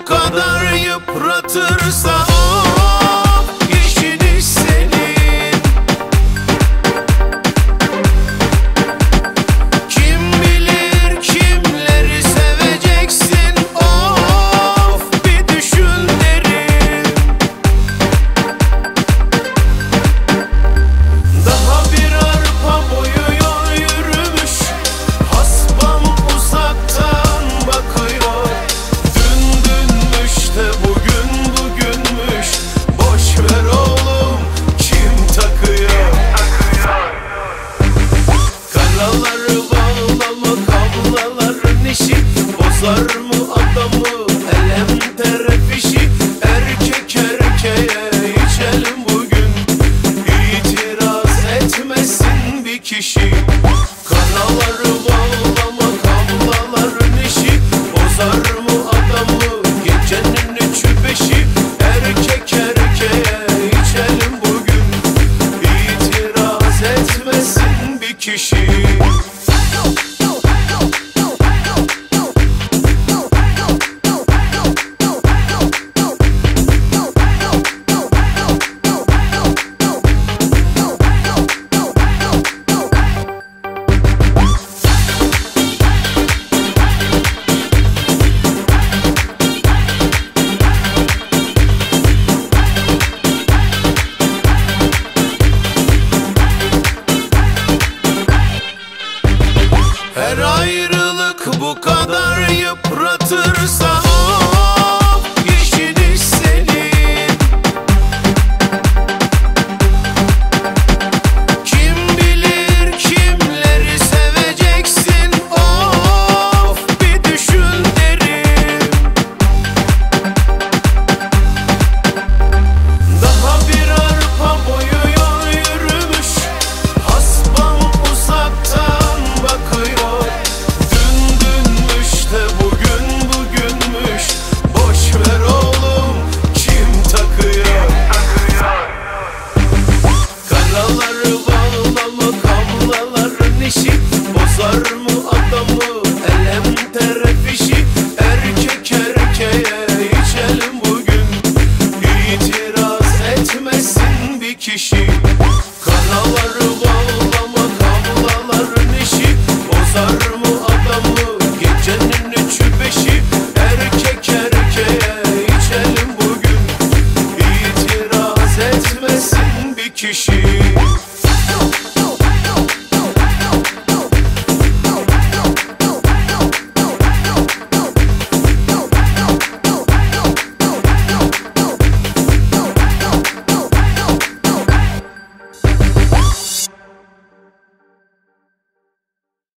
bu kadar yıpratırsa of, işiniz senin. Kim bilir kimleri seveceksin, of bir düşün derim. Daha bir arpa boyu yol yürümüş, hasbam uzaktan bakıyor. Dün dünmüş de bugün bugünmüş, boş ver oğlum kim takıyor. Karaları bağlama kablaların işi, bozar mı adamı elem teref işi. Erkek erkeğe içelim bugün, itiraz etmesin bir kişi. Karaları bağlama kablaların işi, bozar mı adamı gecenin üçü beşi. Erkek erkeğe içelim bugün, itiraz etmesin bir kişi. Her ayrılık bu kadar